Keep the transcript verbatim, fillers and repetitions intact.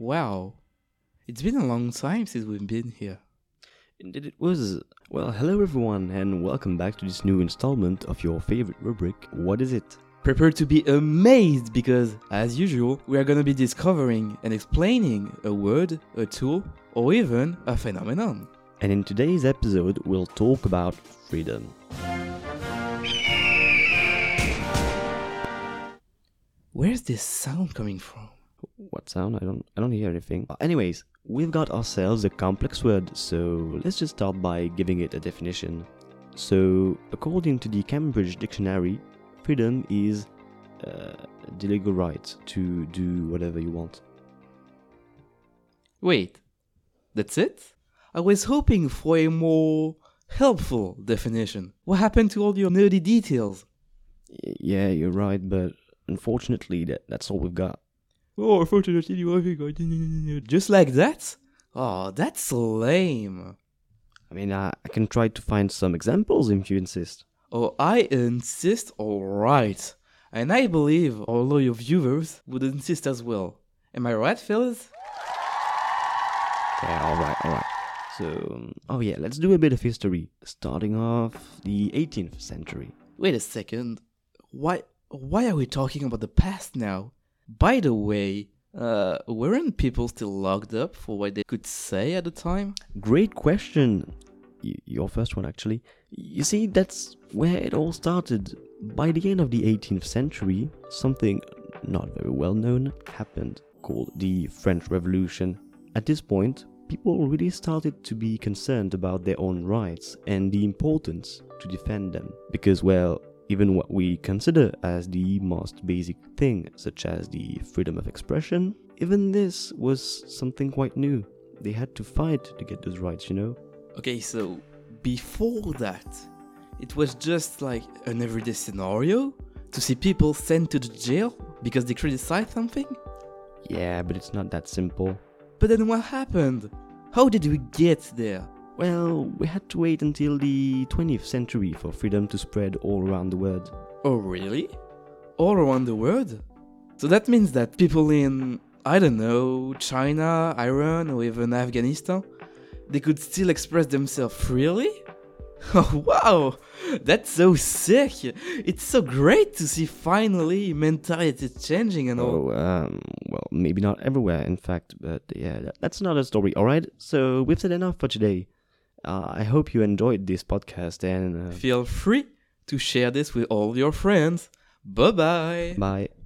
Wow, it's been a long time since we've been here. Indeed it was. Well, hello everyone, and welcome back to this new installment of your favorite rubric, What Is It? Prepare to be amazed because, as usual, we are gonna be discovering and explaining a word, a tool, or even a phenomenon. And in today's episode, we'll talk about freedom. Where's this sound coming from? What sound? I don't I don't hear anything. Anyways, we've got ourselves a complex word, so let's just start by giving it a definition. So, according to the Cambridge Dictionary, freedom is uh, the legal right to do whatever you want. Wait, that's it? I was hoping for a more helpful definition. What happened to all your nerdy details? Y- yeah, you're right, but unfortunately, that that's all we've got. Oh, unfortunately, you have just like that? Oh, that's lame. I mean, I, I can try to find some examples if you insist. Oh, I insist, alright. And I believe our loyal viewers would insist as well. Am I right, fellas? Yeah, alright, alright. So, um, oh yeah, let's do a bit of history. Starting off the eighteenth century. Wait a second. Why why are we talking about the past now? By the way, uh, weren't people still locked up for what they could say at the time? Great question. Y- your first one, actually. You see, that's where it all started. By the end of the eighteenth century, something not very well known happened called the French Revolution. At this point, people really started to be concerned about their own rights and the importance to defend them. Because, well, even what we consider as the most basic thing, such as the freedom of expression, even this was something quite new. They had to fight to get those rights, you know? Okay, so before that, it was just like an everyday scenario to see people sent to the jail because they criticized something? Yeah, but it's not that simple. But then what happened? How did we get there? Well, we had to wait until the twentieth century for freedom to spread all around the world. Oh, really? All around the world? So that means that people in, I don't know, China, Iran, or even Afghanistan, they could still express themselves freely? Oh, wow! That's so sick! It's so great to see finally mentality changing and all. Oh, um, well, maybe not everywhere, in fact, but yeah, that, that's another story, alright? So, we've said enough for today. Uh, I hope you enjoyed this podcast and... Uh, Feel free to share this with all your friends. Bye-bye! bye.